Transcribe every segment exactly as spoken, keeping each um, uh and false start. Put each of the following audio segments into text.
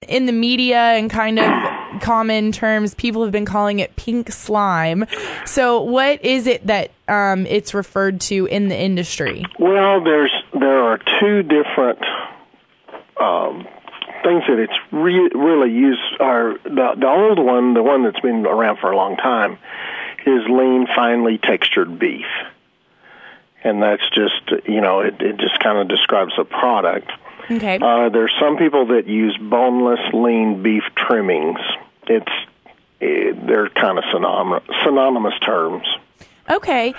in the media and kind of common terms, people have been calling it pink slime. So what is it that um, it's referred to in the industry? Well, there's there are two different um, things that it's re- really used. Are the, the old one, the one that's been around for a long time, is lean, finely textured beef. And that's just, you know, it, it just kind of describes the product. Okay. Uh, there's some people that use boneless lean beef trimmings. It's it, they're kind of synonymous, synonymous terms. Okay.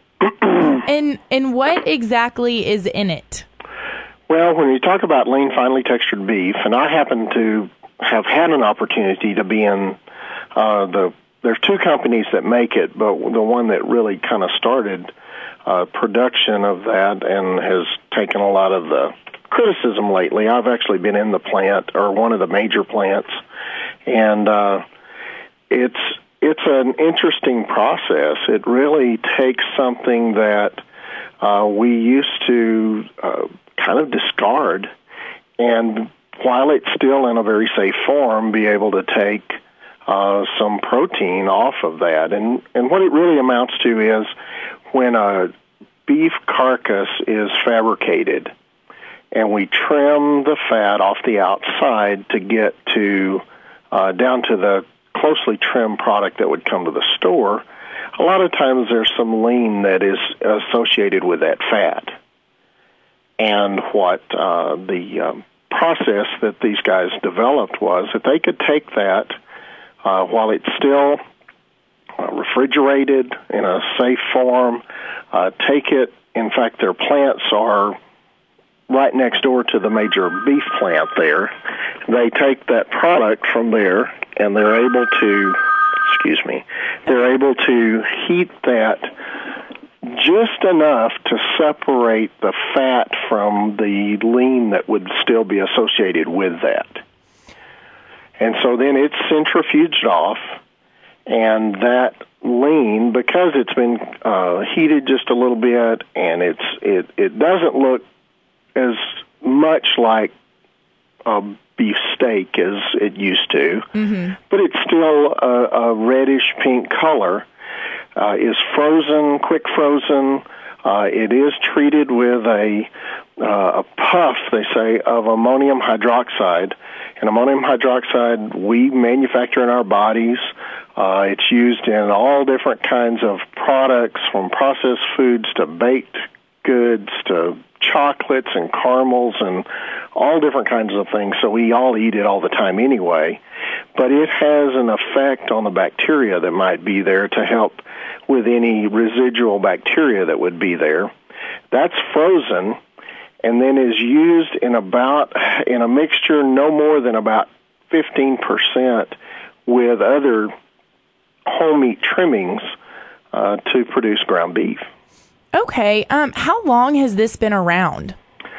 and and what exactly is in it? Well, when you talk about lean, finely textured beef, and I happen to have had an opportunity to be in uh, the. There's two companies that make it, but the one that really kind of started uh, production of that and has taken a lot of the criticism lately. I've actually been in the plant, or one of the major plants, and uh, it's it's an interesting process. It really takes something that uh, we used to uh, kind of discard, and while it's still in a very safe form, be able to take uh, some protein off of that. And, and what it really amounts to is when a beef carcass is fabricated, and we trim the fat off the outside to get to uh, down to the closely trimmed product that would come to the store, a lot of times there's some lean that is associated with that fat. And what uh, the um, process that these guys developed was that they could take that uh, while it's still uh, refrigerated in a safe form, uh, take it. In fact, their plants are right next door to the major beef plant there. They take that product from there, and they're able to, excuse me, they're able to heat that just enough to separate the fat from the lean that would still be associated with that. And so then it's centrifuged off, and that lean, because it's been uh, heated just a little bit, and it's it, it doesn't look as much like a beef steak as it used to, mm-hmm. but it's still a, a reddish pink color, uh, is frozen, quick frozen. Uh, it is treated with a, uh, a puff, they say, of ammonium hydroxide. And ammonium hydroxide we manufacture in our bodies. Uh, it's used in all different kinds of products, from processed foods to baked goods to chocolates and caramels and all different kinds of things. So we all eat it all the time anyway. But it has an effect on the bacteria that might be there to help with any residual bacteria that would be there. That's frozen and then is used in about in a mixture no more than about fifteen percent with other whole meat trimmings uh, to produce ground beef. Okay. Um, how long has this been around?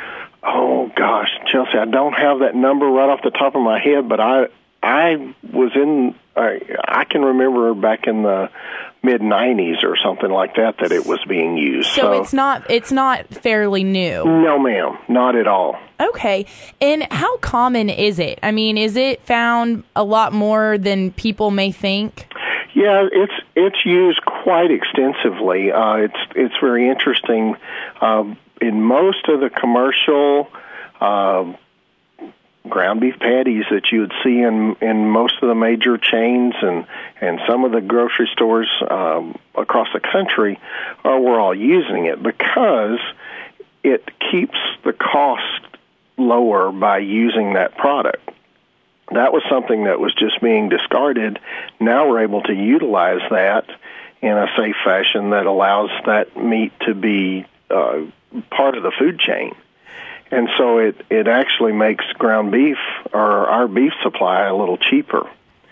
Oh, gosh, Chelsea, I don't have that number right off the top of my head, but I I was in, I, I can remember back in the mid nineties or something like that that it was being used. So, so it's not it's not fairly new? No, ma'am, not at all. Okay. And how common is it? I mean, is it found a lot more than people may think? Yeah, it's it's used quite extensively. Uh, it's it's very interesting. Uh, in most of the commercial uh, ground beef patties that you would see in in most of the major chains and and some of the grocery stores um, across the country, are we're all using it because it keeps the cost lower by using that product. That was something that was just being discarded. Now we're able to utilize that in a safe fashion that allows that meat to be uh, part of the food chain. And so it, it actually makes ground beef, or our beef supply, a little cheaper.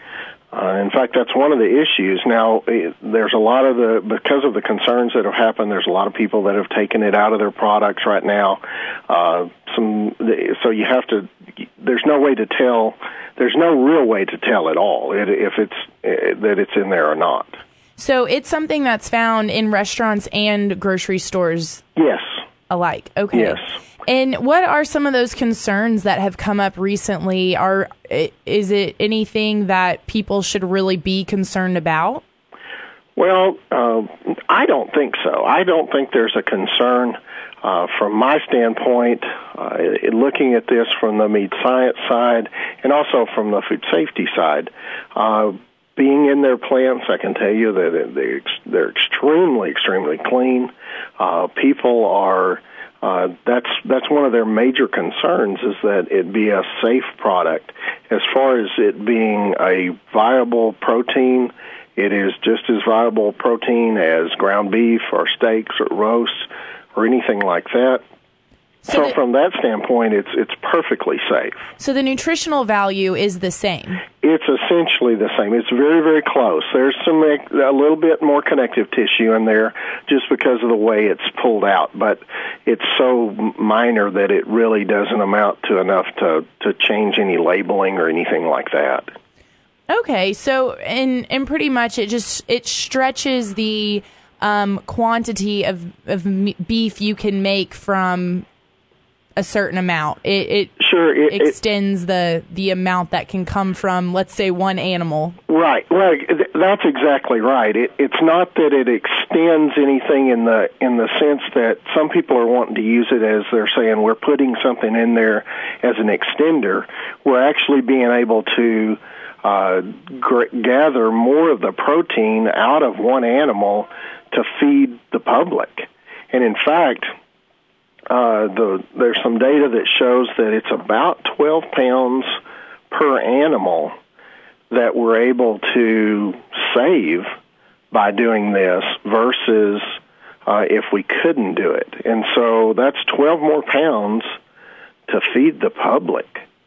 Uh, in fact, that's one of the issues. Now, it, there's a lot of the, because of the concerns that have happened, there's a lot of people that have taken it out of their products right now. Uh, some, so you have to, there's no way to tell, there's no real way to tell at all it, if it's, it, that it's in there or not. So it's something that's found in restaurants and grocery stores? Yes. Alike. Okay. Yes. And what are some of those concerns that have come up recently? Are is it anything that people should really be concerned about? Well, uh, I don't think so. I don't think there's a concern. Uh, from my standpoint, uh, looking at this from the meat science side and also from the food safety side, uh, being in their plants, I can tell you that they're, they're extremely, extremely clean. Uh, people are, uh, that's, that's one of their major concerns, is that it be a safe product. As far as it being a viable protein, it is just as viable protein as ground beef or steaks or roasts or anything like that. So, so the, from that standpoint, it's it's perfectly safe. So the nutritional value is the same? It's essentially the same. It's very, very close. There's some a little bit more connective tissue in there just because of the way it's pulled out, but it's so minor that it really doesn't amount to enough to, to change any labeling or anything like that. Okay, so and and pretty much it just it stretches the um, quantity of of beef you can make from a certain amount. It, it sure it, extends it, the the amount that can come from, let's say, one animal. Right. Well, that's exactly right. It, it's not that it extends anything in the in the sense that some people are wanting to use it as they're saying we're putting something in there as an extender. We're actually being able to uh, g- gather more of the protein out of one animal to feed the public. And in fact, Uh, the, there's some data that shows that it's about twelve pounds per animal that we're able to save by doing this versus uh, if we couldn't do it. And so that's twelve more pounds to feed the public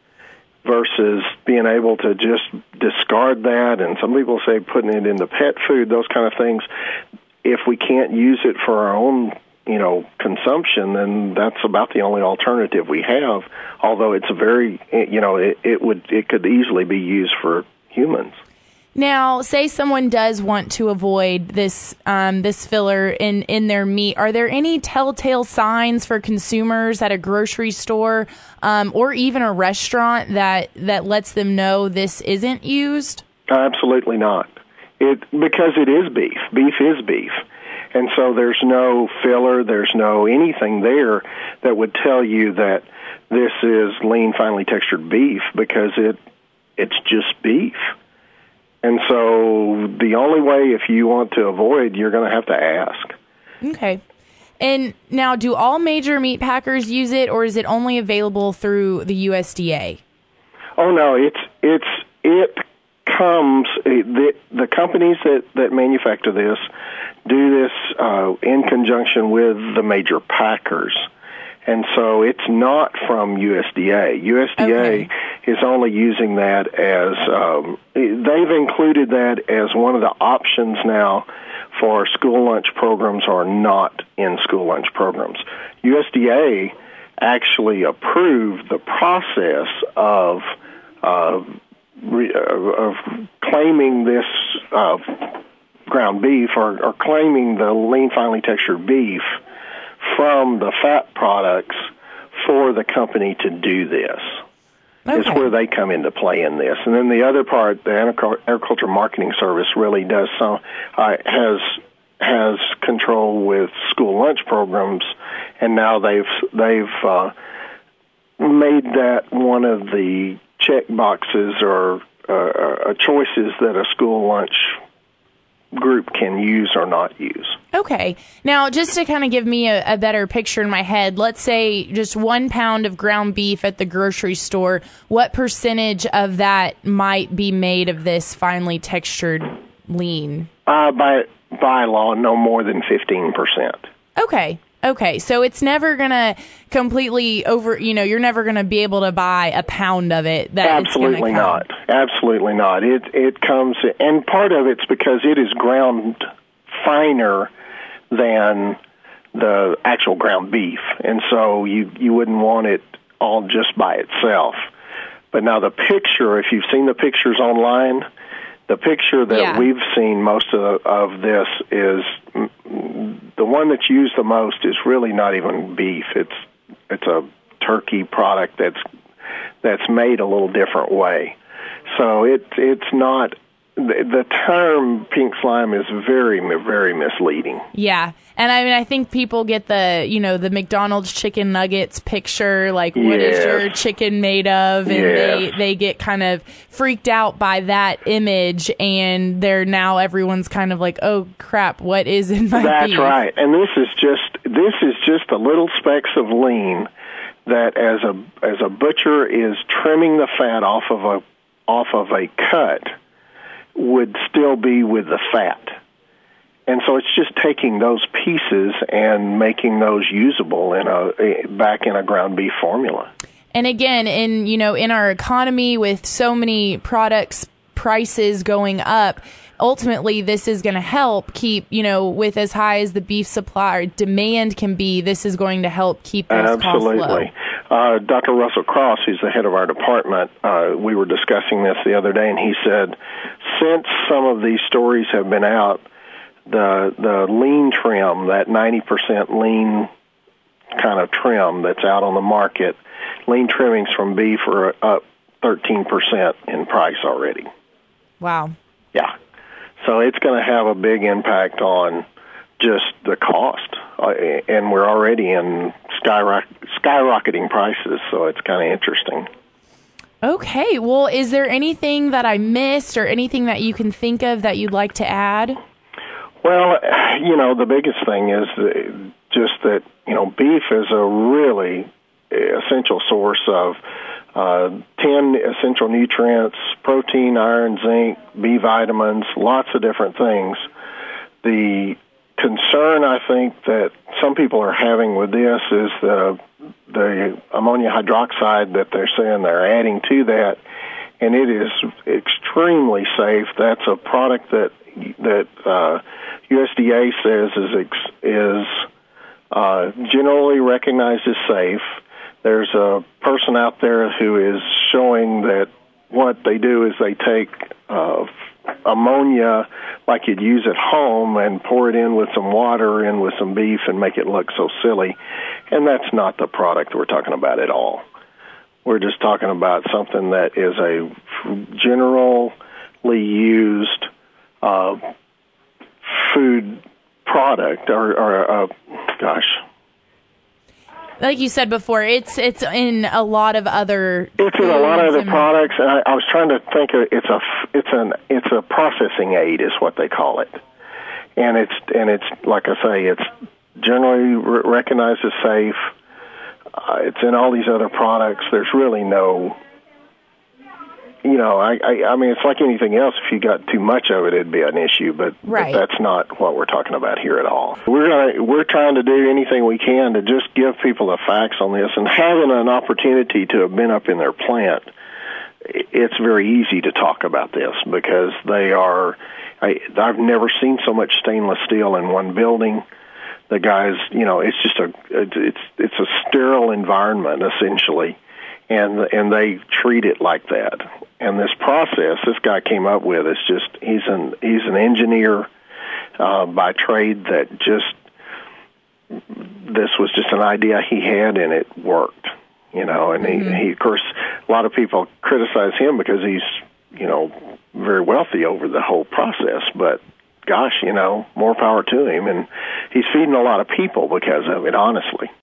versus being able to just discard that. And some people say putting it into pet food, those kind of things. If we can't use it for our own you know, consumption, then that's about the only alternative we have. Although it's a very, you know, it, it would, it could easily be used for humans. Now, say someone does want to avoid this, um, this filler in, in their meat. Are there any telltale signs for consumers at a grocery store, um, or even a restaurant that, that lets them know this isn't used? Absolutely not. It, because it is beef. Beef is beef. And so there's no filler, there's no anything there that would tell you that this is lean, finely textured beef, because it it's just beef. And so the only way, if you want to avoid, you're going to have to ask. Okay. And now, do all major meat packers use it, or is it only available through the U S D A? Oh, no, it's it's it comes, it, the, the companies that, that manufacture this do this uh, in conjunction with the major packers. And so it's not from U S D A. U S D A okay. is only using that as, um, they've included that as one of the options now for school lunch programs or not in school lunch programs. U S D A actually approved the process of uh, re, uh, of claiming this uh, ground beef or, or claiming the lean, finely textured beef from the fat products for the company to do this. Okay. It's where they come into play in this. And then the other part, the Agriculture Marketing Service really does some, uh, has has control with school lunch programs, and now they've they've uh, made that one of the check boxes or uh, choices that a school lunch group can use or not use. Okay. Now, just to kind of give me a, a better picture in my head, let's say just one pound of ground beef at the grocery store, what percentage of that might be made of this finely textured lean? Uh, by by law, no more than fifteen percent. Okay. Okay, so it's never going to completely over, you know, you're never going to be able to buy a pound of it. That Absolutely it's not. Absolutely not. It it comes, and part of it's because it is ground finer than the actual ground beef, and so you, you wouldn't want it all just by itself. But now the picture, if you've seen the pictures online, the picture that yeah. we've seen most of, of this is the one that's used the most is really not even beef. It's it's a turkey product that's that's made a little different way. So it it's not. The term pink slime is very, very misleading. Yeah. And I mean, I think people get the, you know, the McDonald's chicken nuggets picture, like, what yes. is your chicken made of? And yes. they, they get kind of freaked out by that image, and they're now everyone's kind of like, oh, crap, what is in my That's beef? right. And this is just, this is just the little specks of lean that as a, as a butcher is trimming the fat off of a, off of a cut would still be with the fat. And so it's just taking those pieces and making those usable in a back in a ground beef formula. And again, in you know, in our economy with so many products prices going up, ultimately this is going to help keep, you know, with as high as the beef supply or demand can be, this is going to help keep those Absolutely. costs low. Uh, Doctor Russell Cross, who's the head of our department, uh, we were discussing this the other day, and he said, since some of these stories have been out, the the lean trim, that ninety percent lean kind of trim that's out on the market, lean trimmings from beef are up thirteen percent in price already. Wow. Yeah. So it's going to have a big impact on just the cost, uh, and we're already in skyrock- skyrocketing prices, so it's kind of interesting. Okay, well, is there anything that I missed or anything that you can think of that you'd like to add? Well, you know, the biggest thing is just that, you know, beef is a really essential source of uh, ten essential nutrients, protein, iron, zinc, B vitamins, lots of different things. The concern, I think, that some people are having with this is the the ammonia hydroxide that they're saying they're adding to that, and it is extremely safe. That's a product that that uh, U S D A says is is uh, generally recognized as safe. There's a person out there who is showing that what they do is they take uh, ammonia like you'd use at home and pour it in with some water in with some beef and make it look so silly. And that's not the product we're talking about at all. We're just talking about something that is a generally used uh, food product or, or uh, gosh, like you said before, it's it's in a lot of other. It's in a lot of other and products, and I, I was trying to think of it's a it's an it's a processing aid is what they call it, and it's and it's like I say, it's generally re- recognized as safe. Uh, it's in all these other products. There's really no, you know, I, I I mean, it's like anything else. If you got too much of it, it'd be an issue. But, right. but that's not what we're talking about here at all. We're gonna we're trying to do anything we can to just give people the facts on this, and having an opportunity to have been up in their plant. It's very easy to talk about this because they are. I, I've never seen so much stainless steel in one building. The guys, you know, it's just a it's it's a sterile environment essentially, and and they treat it like that. And this process this guy came up with is just he's an he's an engineer uh, by trade that just this was just an idea he had and it worked, you know. And mm-hmm. he, he of course a lot of people criticize him because he's you know very wealthy over the whole process, but gosh, you know, more power to him, and he's feeding a lot of people because of it, honestly.